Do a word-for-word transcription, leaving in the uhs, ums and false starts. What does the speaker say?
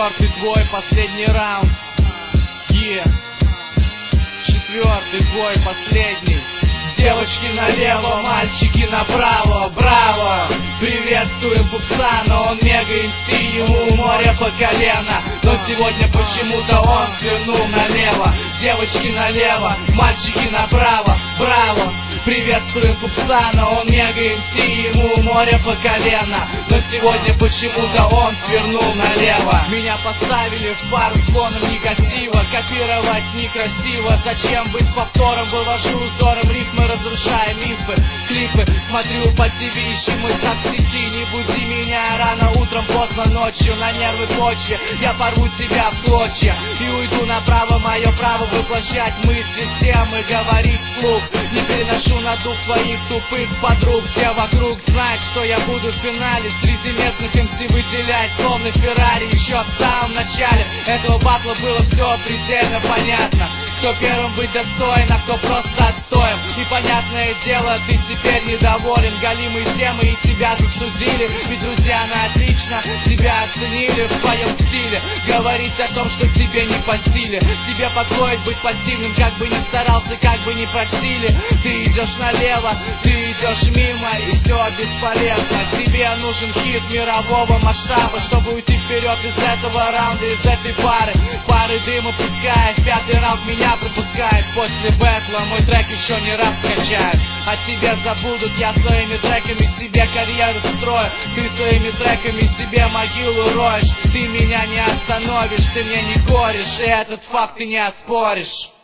Четвертый твой последний раунд. Е. Четвертый твой последний. Девочки налево, мальчики направо, браво! Приветствуем пупса, но он мега инсти, ему море по колено. Но сегодня почему-то он свернул налево. Девочки налево, мальчики направо, браво! Приветствуем пупса, но он мега инсти, ему море по колено. Но сегодня почему-то он свернул налево. Меня поставили в пару с фоном негатива. Копировать некрасиво, зачем быть повтором? Вывожу узором рифмы, разрушая мифы. Клипы смотрю по ти ви, ищи мой сад в сети. Не буди меня рано утром, поздно ночью. На нервы почве я порву тебя в клочья. И уйду направо, мое право воплощать мысли, темы, говорить вслух. Не переношу на дух твоих тупых подруг. Все вокруг знают, что я буду в финале. Среди местных эм си выделять, словно Феррари. Еще в самом начале этого батла было все предельно понятно. Кто первым быть достоин, а кто просто отстоем. И понятное дело, ты теперь недоволен. Галимые темы и тебя засудили. Ведь друзья на отлично тебя оценили в твоем стиле. Говорить о том, что тебе не по стиле. Тебе подходит быть пассивным, как бы ни старался, как бы ни просили. Ты идешь налево, ты идешь мимо, и все бесполезно. Тебе нужен хит мирового масштаба, чтобы уйти вперед из этого раунда, из этой пары. Пары дыма пускает, пятый раунд меня пропускает. После бэтла мой трек еще не раз качает. О тебе забудут, я своими треками себе карьеру строю. Ты своими треками себе могилу роешь. Ты меня не остановишь, ты мне не корешь, и этот факт ты не оспоришь.